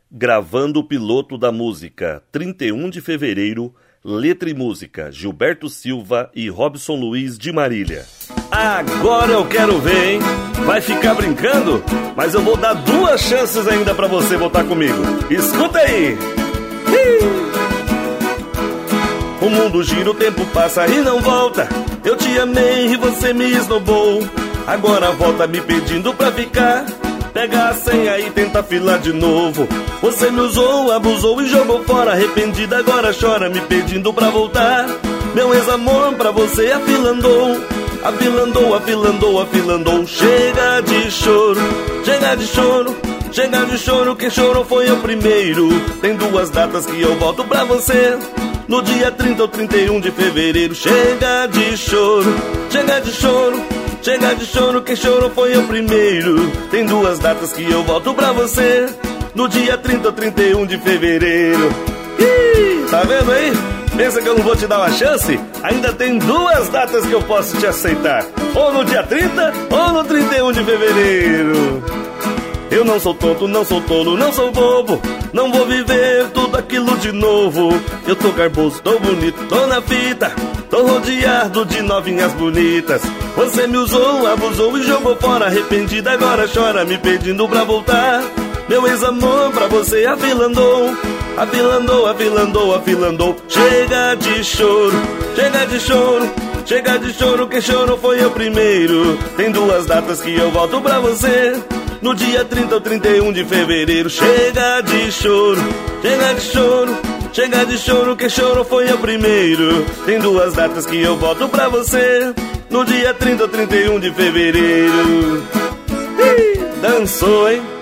gravando o piloto da música 31 de fevereiro, letra e música Gilberto Silva e Robson Luiz de Marília. Agora eu quero ver, hein? Vai ficar brincando? Mas eu vou dar 2 chances ainda pra você voltar comigo. Escuta aí! O mundo gira, o tempo passa e não volta. Eu te amei e você me esnobou. Agora volta me pedindo pra ficar. Pega a senha e tenta filar de novo. Você me usou, abusou e jogou fora. Arrependida agora chora me pedindo pra voltar. Meu ex-amor pra você afilandou. Afilandou, afilandou, afilandou. Chega de choro, chega de choro, chega de choro. Quem chorou foi eu primeiro. Tem 2 datas que eu volto pra você. No dia 30 ou 31 de fevereiro. Chega de choro, chega de choro, chega de choro. Quem chorou foi eu primeiro. Tem 2 datas que eu volto pra você. No dia 30 ou 31 de fevereiro. Tá vendo aí? Pensa que eu não vou te dar uma chance? Ainda tem 2 datas que eu posso te aceitar. Ou no dia 30 ou no 31 de fevereiro. Eu não sou tonto, não sou tolo, não sou bobo. Não vou viver tudo aquilo de novo. Eu tô garboso, tô bonito, tô na fita. Tô rodeado de novinhas bonitas. Você me usou, abusou e jogou fora. Arrependida agora chora me pedindo pra voltar. Meu ex-amor pra você afilandou. Afilandou, afilandou, afilandou. Chega de choro, chega de choro, chega de choro. Quem chorou foi eu primeiro. Tem 2 datas que eu volto pra você. No dia 30 ou 31 de fevereiro. Chega de choro, chega de choro, chega de choro. Quem chorou foi eu primeiro. Tem 2 datas que eu volto pra você. No dia 30 ou 31 de fevereiro. Dançou, hein?